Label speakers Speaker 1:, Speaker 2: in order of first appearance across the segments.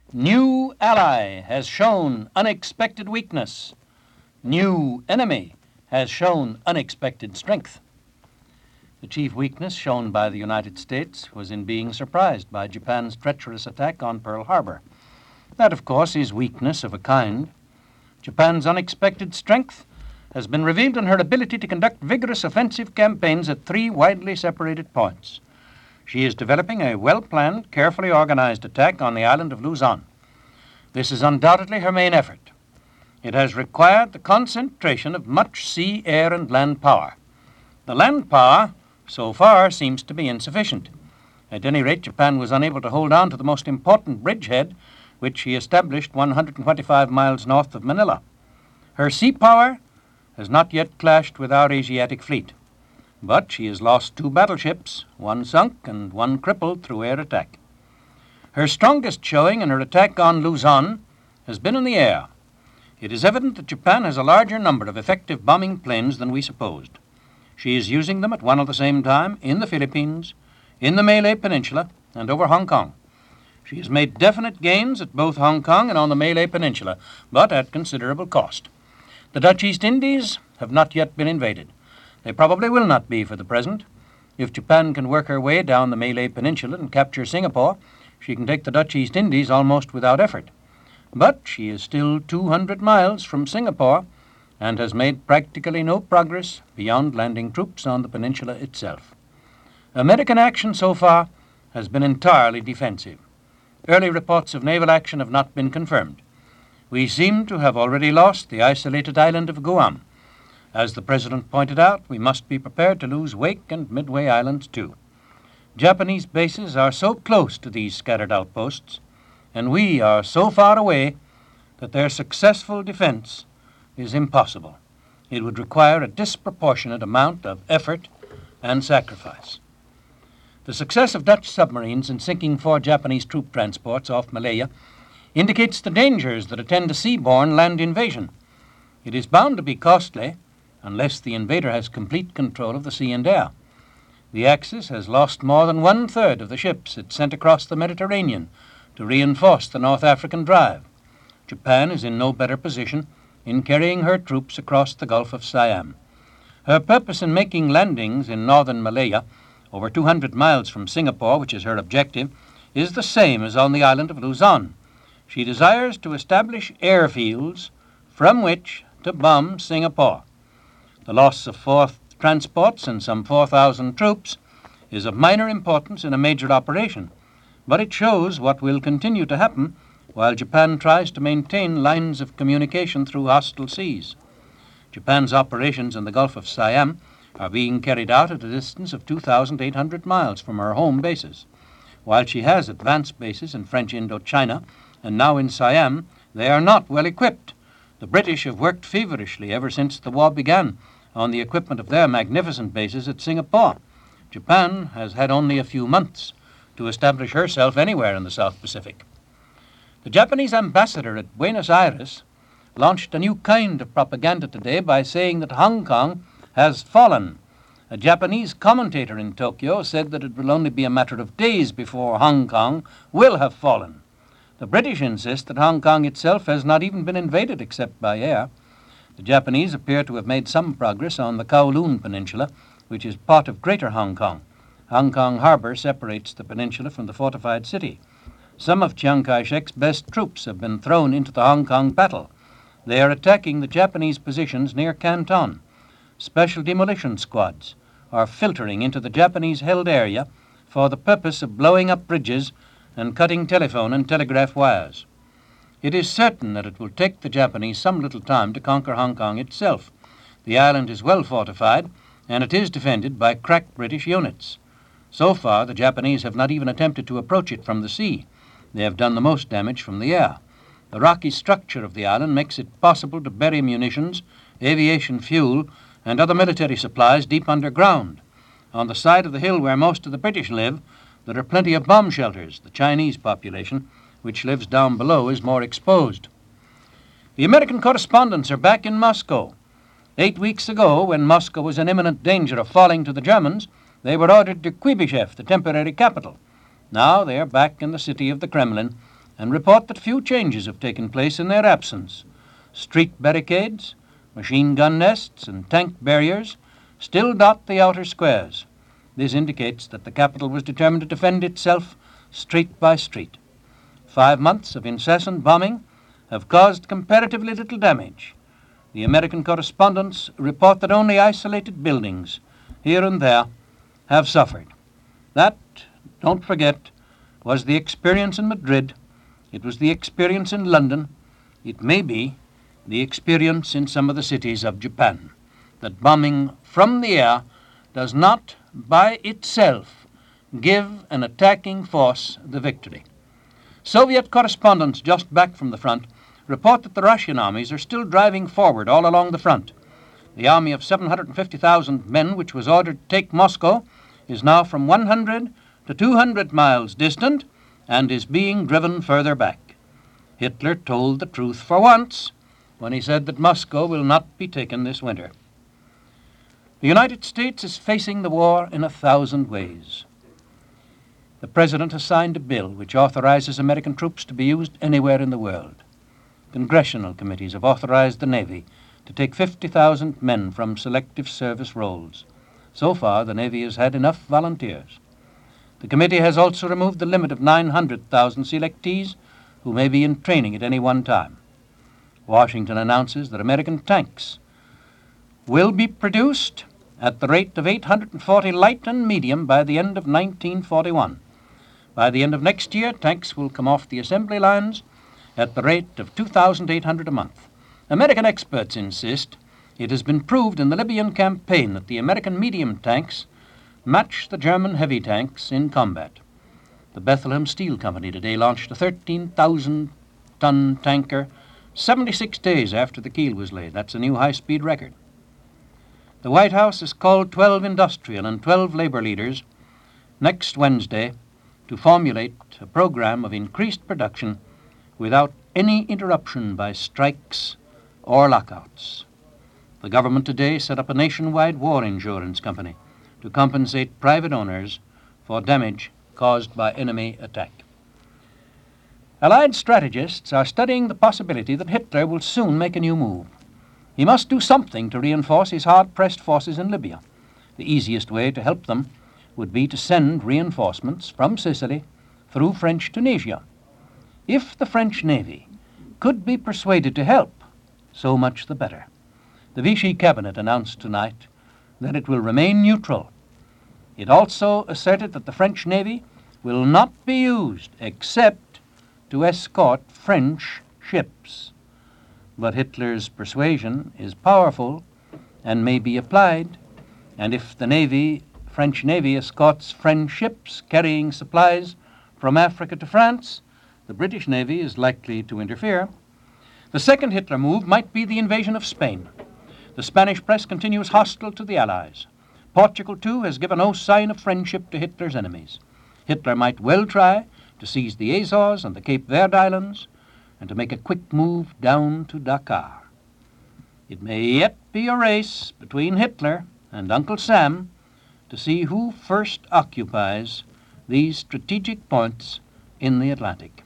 Speaker 1: New ally has shown unexpected weakness. New enemy has shown unexpected strength. The chief weakness shown by the United States was in being surprised by Japan's treacherous attack on Pearl Harbor. That, of course, is weakness of a kind. Japan's unexpected strength has been revealed in her ability to conduct vigorous offensive campaigns at three widely separated points. She is developing a well-planned, carefully organized attack on the island of Luzon. This is undoubtedly her main effort. It has required the concentration of much sea, air, and land power. The land power, so far, seems to be insufficient. At any rate, Japan was unable to hold on to the most important bridgehead, which she established 125 miles north of Manila. Her sea power has not yet clashed with our Asiatic fleet, but she has lost two battleships, one sunk and one crippled through air attack. Her strongest showing in her attack on Luzon has been in the air. It is evident that Japan has a larger number of effective bombing planes than we supposed. She is using them at one and the same time in the Philippines, in the Malay Peninsula, and over Hong Kong. She has made definite gains at both Hong Kong and on the Malay Peninsula, but at considerable cost. The Dutch East Indies have not yet been invaded. They probably will not be for the present. If Japan can work her way down the Malay Peninsula and capture Singapore, she can take the Dutch East Indies almost without effort. But she is still 200 miles from Singapore and has made practically no progress beyond landing troops on the peninsula itself. American action so far has been entirely defensive. Early reports of naval action have not been confirmed. We seem to have already lost the isolated island of Guam. As the President pointed out, we must be prepared to lose Wake and Midway Islands too. Japanese bases are so close to these scattered outposts, and we are so far away that their successful defense is impossible. It would require a disproportionate amount of effort and sacrifice. The success of Dutch submarines in sinking 4 Japanese troop transports off Malaya indicates the dangers that attend a seaborne land invasion. It is bound to be costly unless the invader has complete control of the sea and air. The Axis has lost more than 1/3 of the ships it sent across the Mediterranean to reinforce the North African drive. Japan is in no better position in carrying her troops across the Gulf of Siam. Her purpose in making landings in northern Malaya, over 200 miles from Singapore, which is her objective, is the same as on the island of Luzon. She desires to establish airfields from which to bomb Singapore. The loss of 4 transports and some 4,000 troops is of minor importance in a major operation, but it shows what will continue to happen while Japan tries to maintain lines of communication through hostile seas. Japan's operations in the Gulf of Siam are being carried out at a distance of 2,800 miles from her home bases. While she has advanced bases in French Indochina and now in Siam, they are not well equipped. The British have worked feverishly ever since the war began on the equipment of their magnificent bases at Singapore. Japan has had only a few months to establish herself anywhere in the South Pacific. The Japanese ambassador at Buenos Aires launched a new kind of propaganda today by saying that Hong Kong has fallen. A Japanese commentator in Tokyo said that it will only be a matter of days before Hong Kong will have fallen. The British insist that Hong Kong itself has not even been invaded except by air. The Japanese appear to have made some progress on the Kowloon Peninsula, which is part of Greater Hong Kong. Hong Kong Harbor separates the peninsula from the fortified city. Some of Chiang Kai-shek's best troops have been thrown into the Hong Kong battle. They are attacking the Japanese positions near Canton. Special demolition squads are filtering into the Japanese-held area for the purpose of blowing up bridges and cutting telephone and telegraph wires. It is certain that it will take the Japanese some little time to conquer Hong Kong itself. The island is well fortified, and it is defended by crack British units. So far, the Japanese have not even attempted to approach it from the sea. They have done the most damage from the air. The rocky structure of the island makes it possible to bury munitions, aviation fuel, and other military supplies deep underground. On the side of the hill where most of the British live, there are plenty of bomb shelters. The Chinese population, which lives down below, is more exposed. The American correspondents are back in Moscow. 8 weeks ago, when Moscow was in imminent danger of falling to the Germans, they were ordered to Kuibyshev, the temporary capital. Now they are back in the city of the Kremlin, and report that few changes have taken place in their absence. Street barricades, machine gun nests, and tank barriers still dot the outer squares. This indicates that the capital was determined to defend itself street by street. 5 months of incessant bombing have caused comparatively little damage. The American correspondents report that only isolated buildings, here and there, have suffered. That, don't forget, was the experience in Madrid. It was the experience in London. It may be the experience in some of the cities of Japan, that bombing from the air does not by itself give an attacking force the victory. Soviet correspondents just back from the front report that the Russian armies are still driving forward all along the front. The army of 750,000 men, which was ordered to take Moscow, is now from 100 to 200 miles distant and is being driven further back. Hitler told the truth for once when he said that Moscow will not be taken this winter. The United States is facing the war in 1,000 ways. The President has signed a bill which authorizes American troops to be used anywhere in the world. Congressional committees have authorized the Navy to take 50,000 men from selective service roles. So far, the Navy has had enough volunteers. The committee has also removed the limit of 900,000 selectees who may be in training at any one time. Washington announces that American tanks will be produced at the rate of 840 light and medium by the end of 1941. By the end of next year, tanks will come off the assembly lines at the rate of 2,800 a month. American experts insist it has been proved in the Libyan campaign that the American medium tanks match the German heavy tanks in combat. The Bethlehem Steel Company today launched a 13,000-ton tanker 76 days after the keel was laid. That's a new high-speed record. The White House has called 12 industrial and 12 labor leaders next Wednesday to formulate a program of increased production without any interruption by strikes or lockouts. The government today set up a nationwide war insurance company to compensate private owners for damage caused by enemy attack. Allied strategists are studying the possibility that Hitler will soon make a new move. He must do something to reinforce his hard-pressed forces in Libya. The easiest way to help them would be to send reinforcements from Sicily through French Tunisia. If the French Navy could be persuaded to help, so much the better. The Vichy cabinet announced tonight that it will remain neutral. It also asserted that the French Navy will not be used except to escort French ships. But Hitler's persuasion is powerful and may be applied, and if the French Navy escorts French ships carrying supplies from Africa to France, the British Navy is likely to interfere. The second Hitler move might be the invasion of Spain. The Spanish press continues hostile to the Allies. Portugal, too, has given no sign of friendship to Hitler's enemies. Hitler might well try to seize the Azores and the Cape Verde Islands and to make a quick move down to Dakar. It may yet be a race between Hitler and Uncle Sam to see who first occupies these strategic points in the Atlantic.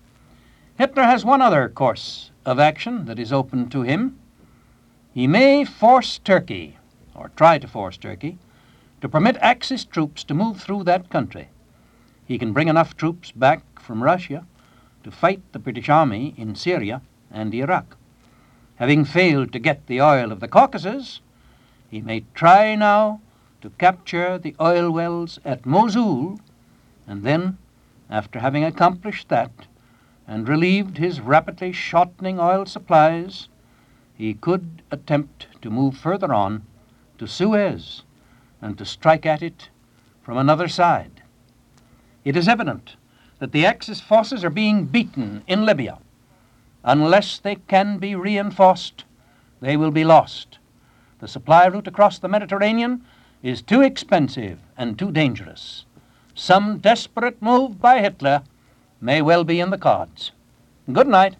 Speaker 1: Hitler has one other course of action that is open to him. He may force Turkey, or try to force Turkey, to permit Axis troops to move through that country. He can bring enough troops back from Russia to fight the British Army in Syria and Iraq. Having failed to get the oil of the Caucasus, he may try now to capture the oil wells at Mosul, and then, after having accomplished that and relieved his rapidly shortening oil supplies, he could attempt to move further on to Suez and to strike at it from another side. It is evident that the Axis forces are being beaten in Libya. Unless they can be reinforced, they will be lost. The supply route across the Mediterranean is too expensive and too dangerous. Some desperate move by Hitler may well be in the cards. Good night.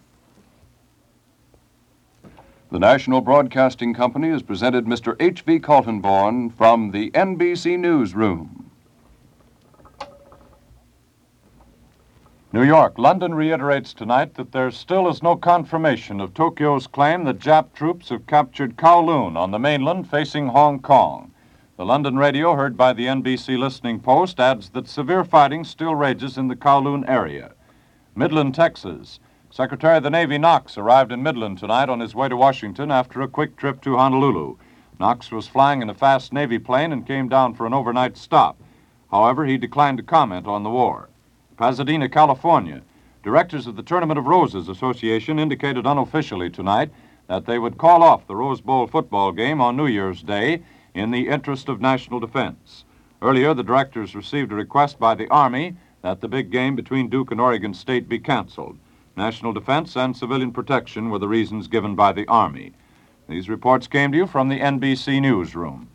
Speaker 2: The National Broadcasting Company has presented Mr. H.V. Kaltenborn from the NBC Newsroom.
Speaker 3: New York. London reiterates tonight that there still is no confirmation of Tokyo's claim that Jap troops have captured Kowloon on the mainland facing Hong Kong. The London radio, heard by the NBC listening post, adds that severe fighting still rages in the Kowloon area. Midland, Texas. Secretary of the Navy Knox arrived in Midland tonight on his way to Washington after a quick trip to Honolulu. Knox was flying in a fast Navy plane and came down for an overnight stop. However, he declined to comment on the war. Pasadena, California. Directors of the Tournament of Roses Association indicated unofficially tonight that they would call off the Rose Bowl football game on New Year's Day in the interest of national defense. Earlier, the directors received a request by the Army that the big game between Duke and Oregon State be canceled. National defense and civilian protection were the reasons given by the Army. These reports came to you from the NBC newsroom.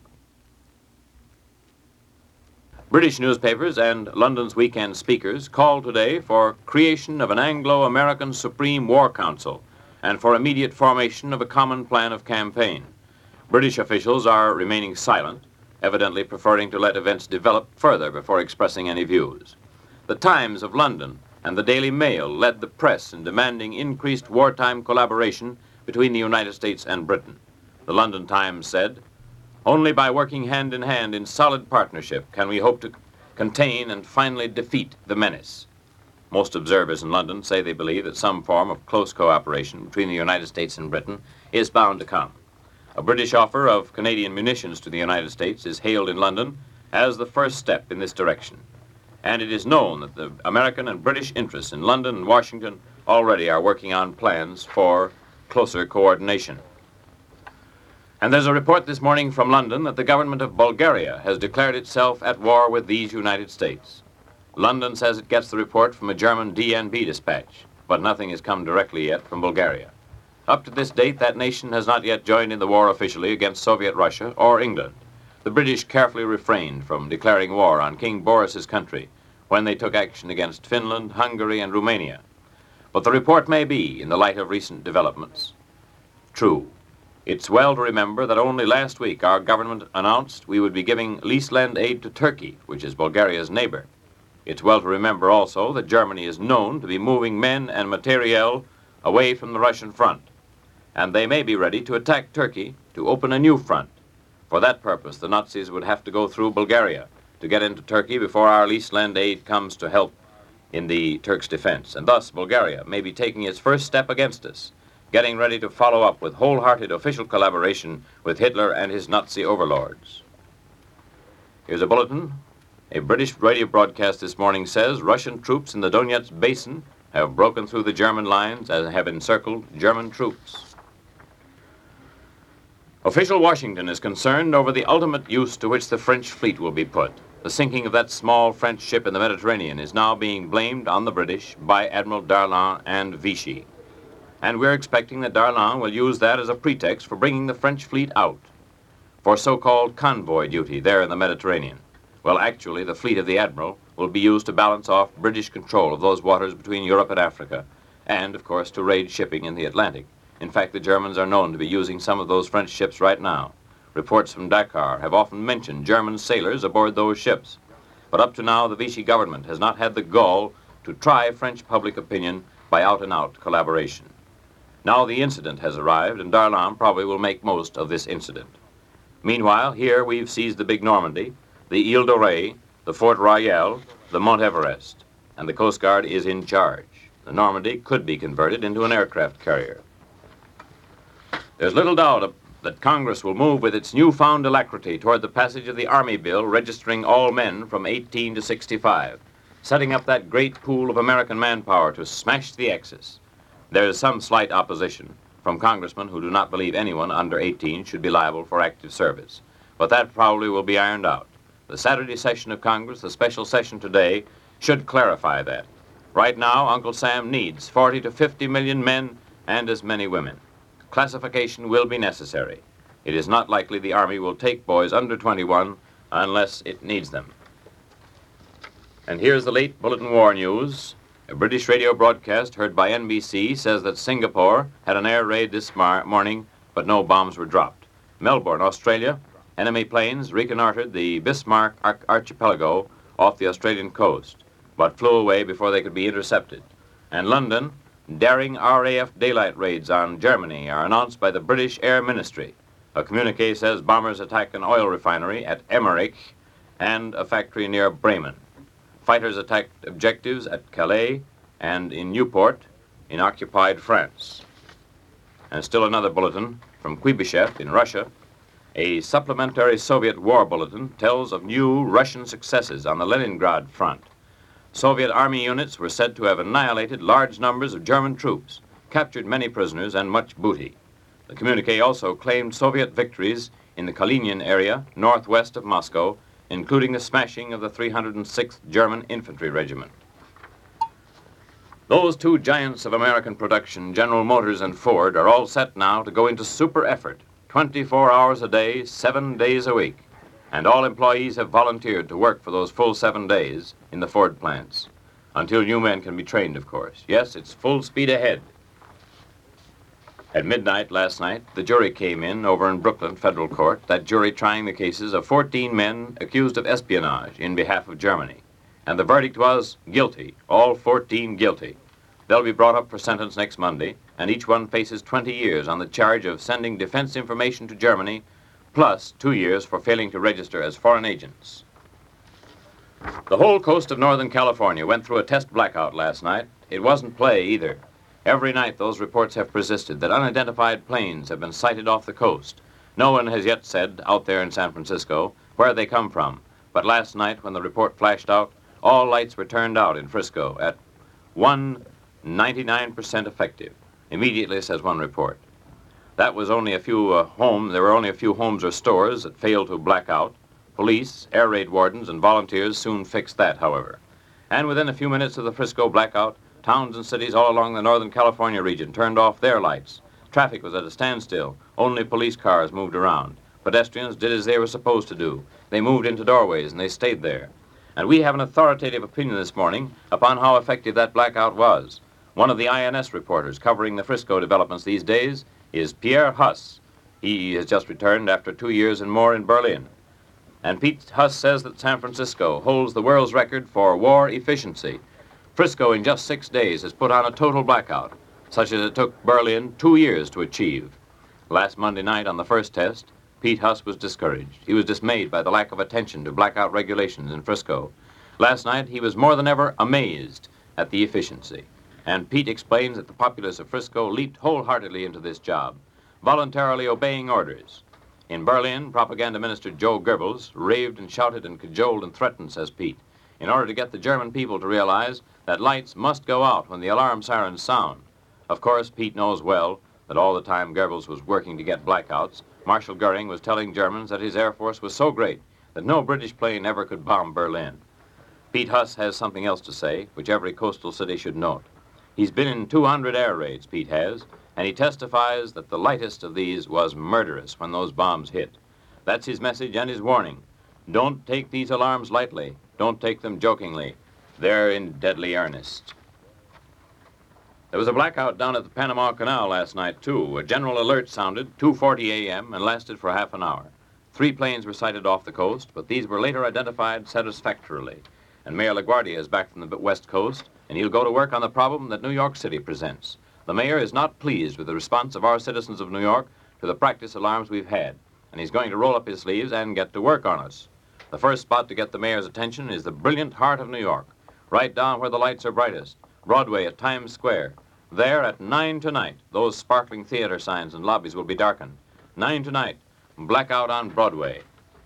Speaker 4: British newspapers and London's weekend speakers called today for creation of an Anglo-American Supreme War Council and for immediate formation of a common plan of campaign. British officials are remaining silent, evidently preferring to let events develop further before expressing any views. The Times of London and the Daily Mail led the press in demanding increased wartime collaboration between the United States and Britain. The London Times said, "Only by working hand in solid partnership can we hope to contain and finally defeat the menace." Most observers in London say they believe that some form of close cooperation between the United States and Britain is bound to come. A British offer of Canadian munitions to the United States is hailed in London as the first step in this direction. And it is known that the American and British interests in London and Washington already are working on plans for closer coordination. And there's a report this morning from London that the government of Bulgaria has declared itself at war with these United States. London says it gets the report from a German DNB dispatch, but nothing has come directly yet from Bulgaria. Up to this date, that nation has not yet joined in the war officially against Soviet Russia or England. The British carefully refrained from declaring war on King Boris's country when they took action against Finland, Hungary, and Romania. But the report may be, in the light of recent developments, true. It's well to remember that only last week our government announced we would be giving lease-land aid to Turkey, which is Bulgaria's neighbor. It's well to remember also that Germany is known to be moving men and materiel away from the Russian front, and they may be ready to attack Turkey to open a new front. For that purpose, the Nazis would have to go through Bulgaria to get into Turkey before our lease-land aid comes to help in the Turks' defense, and thus Bulgaria may be taking its first step against us, getting ready to follow up with wholehearted official collaboration with Hitler and his Nazi overlords. Here's a bulletin. A British radio broadcast this morning says Russian troops in the Donetsk basin have broken through the German lines and have encircled German troops. Official Washington is concerned over the ultimate use to which the French fleet will be put. The sinking of that small French ship in the Mediterranean is now being blamed on the British by Admiral Darlan and Vichy. And we're expecting that Darlan will use that as a pretext for bringing the French fleet out for so-called convoy duty there in the Mediterranean. Well, actually, the fleet of the Admiral will be used to balance off British control of those waters between Europe and Africa, and, of course, to raid shipping in the Atlantic. In fact, the Germans are known to be using some of those French ships right now. Reports from Dakar have often mentioned German sailors aboard those ships. But up to now, the Vichy government has not had the gall to try French public opinion by out-and-out collaboration. Now the incident has arrived, and Darlan probably will make most of this incident. Meanwhile, here we've seized the big Normandy, the Ile de Ré, the Fort Royal, the Mont Everest, and the Coast Guard is in charge. The Normandy could be converted into an aircraft carrier. There's little doubt that Congress will move with its newfound alacrity toward the passage of the Army bill registering all men from 18 to 65, setting up that great pool of American manpower to smash the Axis. There is some slight opposition from congressmen who do not believe anyone under 18 should be liable for active service, but that probably will be ironed out. The Saturday session of Congress, the special session today, should clarify that. Right now, Uncle Sam needs 40 to 50 million men and as many women. Classification will be necessary. It is not likely the Army will take boys under 21 unless it needs them. And here's the late Bulletin War News. A British radio broadcast heard by NBC says that Singapore had an air raid this morning, but no bombs were dropped. Melbourne, Australia, enemy planes reconnoitered the Bismarck archipelago off the Australian coast. but flew away before they could be intercepted. And London, daring RAF daylight raids on Germany are announced by the British Air Ministry. A communique says bombers attack an oil refinery at Emmerich and a factory near Bremen. Fighters attacked objectives at Calais and in Newport in occupied France. And still another bulletin from Kuibyshev in Russia. A supplementary Soviet war bulletin tells of new Russian successes on the Leningrad front. Soviet army units were said to have annihilated large numbers of German troops, captured many prisoners, and much booty. The communique also claimed Soviet victories in the Kalinin area, northwest of Moscow, including the smashing of the 306th German Infantry Regiment. Those two giants of American production, General Motors and Ford, are all set now to go into super effort, 24 hours a day, 7 days a week. And all employees have volunteered to work for those full 7 days in the Ford plants. Until new men can be trained, of course. Yes, it's full speed ahead. At midnight last night, the jury came in over in Brooklyn Federal Court, that jury trying the cases of 14 men accused of espionage in behalf of Germany. And the verdict was guilty, all 14 guilty. They'll be brought up for sentence next Monday, and each one faces 20 years on the charge of sending defense information to Germany, plus 2 years for failing to register as foreign agents. The whole coast of Northern California went through a test blackout last night. It wasn't play either. Every night those reports have persisted that unidentified planes have been sighted off the coast. No one has yet said, out there in San Francisco, where they come from. But last night, when the report flashed out, all lights were turned out in Frisco at 99% effective. Immediately, says one report. That was only a few there were only a few homes or stores that failed to black out. Police, air raid wardens, and volunteers soon fixed that, however. And within a few minutes of the Frisco blackout, towns and cities all along the Northern California region turned off their lights. Traffic was at a standstill. Only police cars moved around. Pedestrians did as they were supposed to do. They moved into doorways and they stayed there. And we have an authoritative opinion this morning upon how effective that blackout was. One of the INS reporters covering the Frisco developments these days is Pierre Huss. He has just returned after 2 years and more in Berlin. And Pete Huss says that San Francisco holds the world's record for war efficiency. Frisco, in just 6 days, has put on a total blackout, such as it took Berlin 2 years to achieve. Last Monday night on the first test, Pete Huss was discouraged. He was dismayed by the lack of attention to blackout regulations in Frisco. Last night, he was more than ever amazed at the efficiency. And Pete explains that the populace of Frisco leaped wholeheartedly into this job, voluntarily obeying orders. In Berlin, Propaganda Minister Joe Goebbels raved and shouted and cajoled and threatened, says Pete, in order to get the German people to realize that lights must go out when the alarm sirens sound. Of course, Pete knows well that all the time Goebbels was working to get blackouts, Marshal Goering was telling Germans that his Air Force was so great that no British plane ever could bomb Berlin. Pete Huss has something else to say, which every coastal city should note. He's been in 200 air raids, Pete has, and he testifies that the lightest of these was murderous when those bombs hit. That's his message and his warning. Don't take these alarms lightly. Don't take them jokingly. They're in deadly earnest. There was a blackout down at the Panama Canal last night, too. A general alert sounded, 2:40 a.m., and lasted for half an hour. 3 planes were sighted off the coast, but these were later identified satisfactorily. And Mayor LaGuardia is back from the West Coast, and he'll go to work on the problem that New York City presents. The mayor is not pleased with the response of our citizens of New York to the practice alarms we've had, and he's going to roll up his sleeves and get to work on us. The first spot to get the mayor's attention is the brilliant heart of New York, right down where the lights are brightest, Broadway at Times Square. There at 9 tonight, those sparkling theater signs and lobbies will be darkened. 9 tonight, blackout on Broadway.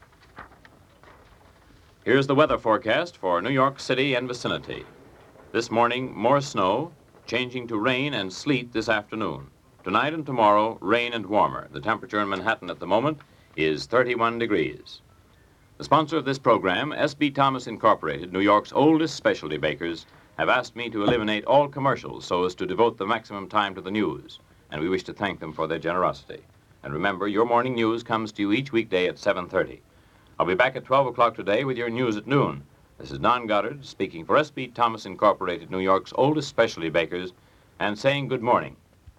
Speaker 4: Here's the weather forecast for New York City and vicinity. This morning, more snow, changing to rain and sleet this afternoon. Tonight and tomorrow, rain and warmer. The temperature in Manhattan at the moment is 31 degrees. The sponsor of this program, S.B. Thomas Incorporated, New York's oldest specialty bakers, have asked me to eliminate all commercials so as to devote the maximum time to the news, and we wish to thank them for their generosity. And remember, your morning news comes to you each weekday at 7:30. I'll be back at 12 o'clock today with your news at noon. This is Don Goddard speaking for S.B. Thomas Incorporated, New York's oldest specialty bakers, and saying good morning.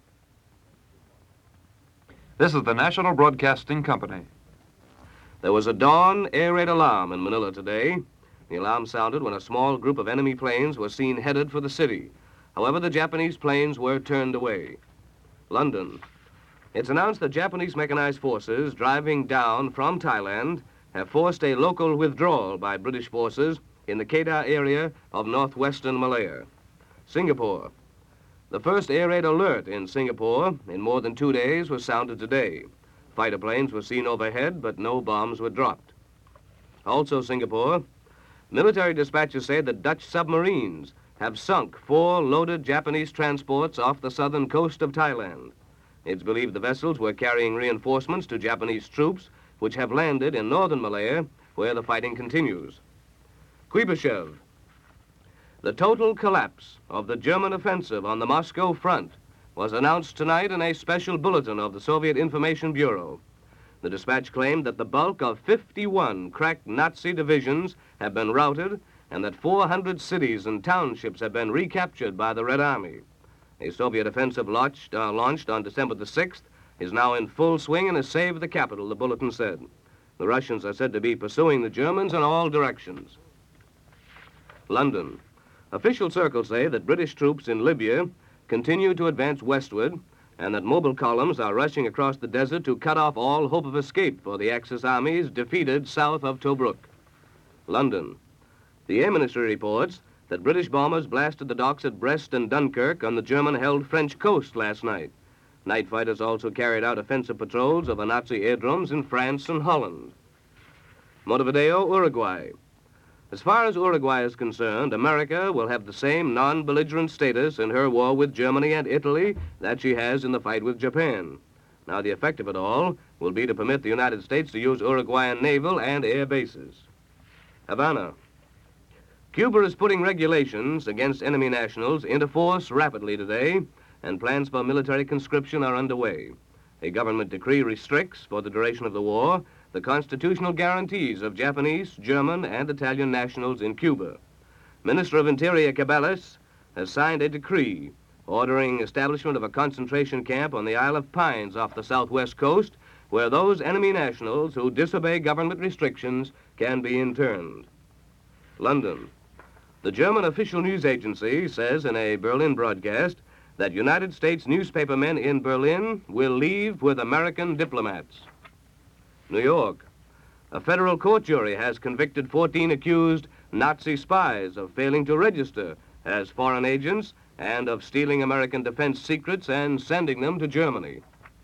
Speaker 2: This is the National Broadcasting Company.
Speaker 5: There was a dawn air raid alarm in Manila today. The alarm sounded when a small group of enemy planes was seen headed for the city. However, the Japanese planes were turned away. London. It's announced that Japanese mechanized forces driving down from Thailand have forced a local withdrawal by British forces in the Kedah area of northwestern Malaya. Singapore. The first air raid alert in Singapore in more than 2 days was sounded today. Fighter planes were seen overhead, but no bombs were dropped. Also Singapore, military dispatches say that Dutch submarines have sunk 4 loaded Japanese transports off the southern coast of Thailand. It's believed the vessels were carrying reinforcements to Japanese troops, which have landed in northern Malaya, where the fighting continues. Kuibyshev. The total collapse of the German offensive on the Moscow front was announced tonight in a special bulletin of the Soviet Information Bureau. The dispatch claimed that the bulk of 51 crack Nazi divisions have been routed and that 400 cities and townships have been recaptured by the Red Army. A Soviet offensive launched on December the 6th is now in full swing and has saved the capital, the bulletin said. The Russians are said to be pursuing the Germans in all directions. London. Official circles say that British troops in Libya continue to advance westward and that mobile columns are rushing across the desert to cut off all hope of escape for the Axis armies defeated south of Tobruk. London. The Air Ministry reports that British bombers blasted the docks at Brest and Dunkirk on the German-held French coast last night. Night fighters also carried out offensive patrols of the Nazi airdromes in France and Holland. Montevideo, Uruguay. As far as Uruguay is concerned, America will have the same non-belligerent status in her war with Germany and Italy that she has in the fight with Japan. Now, the effect of it all will be to permit the United States to use Uruguayan naval and air bases. Havana. Cuba is putting regulations against enemy nationals into force rapidly today, and plans for military conscription are underway. A government decree restricts, for the duration of the war, the constitutional guarantees of Japanese, German, and Italian nationals in Cuba. Minister of Interior Cabales has signed a decree ordering establishment of a concentration camp on the Isle of Pines off the southwest coast, where those enemy nationals who disobey government restrictions can be interned. London. The German official news agency says in a Berlin broadcast that United States newspapermen in Berlin will leave with American diplomats. New York. A federal court jury has convicted 14 accused Nazi spies of failing to register as foreign agents and of stealing American defense secrets and sending them to Germany.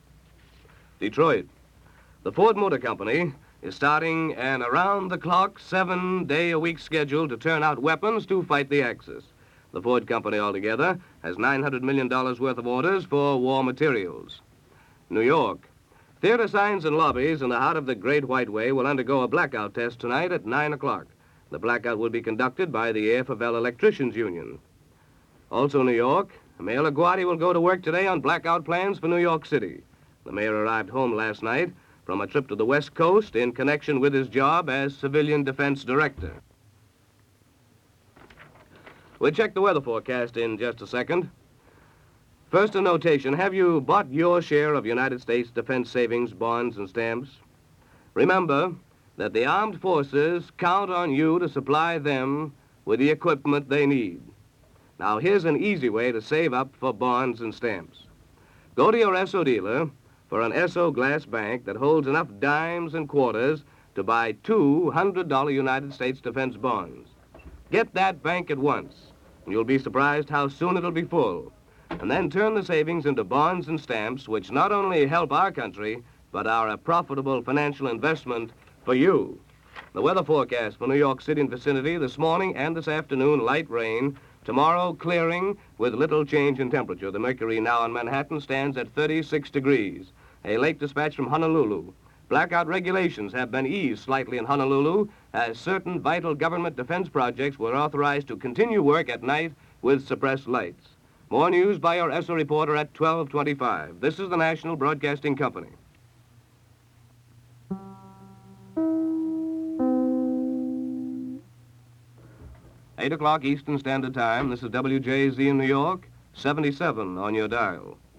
Speaker 5: Detroit. The Ford Motor Company is starting an around-the-clock, 7-day-a-week schedule to turn out weapons to fight the Axis. The Ford Company altogether has $900 million worth of orders for war materials. New York. Theater signs and lobbies in the heart of the Great White Way will undergo a blackout test tonight at 9 o'clock. The blackout will be conducted by the AFL Electricians Union. Also New York, Mayor LaGuardia will go to work today on blackout plans for New York City. The mayor arrived home last night from a trip to the West Coast in connection with his job as Civilian Defense Director. We'll check the weather forecast in just a second. First, a notation. Have you bought your share of United States defense savings bonds and stamps? Remember that the armed forces count on you to supply them with the equipment they need. Now, here's an easy way to save up for bonds and stamps. Go to your Esso dealer for an Esso glass bank that holds enough dimes and quarters to buy 2 $100 United States defense bonds. Get that bank at once, and you'll be surprised how soon it'll be full. And then turn the savings into bonds and stamps, which not only help our country, but are a profitable financial investment for you. The weather forecast for New York City and vicinity this morning and this afternoon, light rain. Tomorrow, clearing with little change in temperature. The mercury now in Manhattan stands at 36 degrees. A late dispatch from Honolulu. Blackout regulations have been eased slightly in Honolulu as certain vital government defense projects were authorized to continue work at night with suppressed lights. More news by your Esso reporter at 12:25. This is the National Broadcasting Company. Eight o'clock Eastern Standard Time. This is WJZ in New York, 77 on your dial.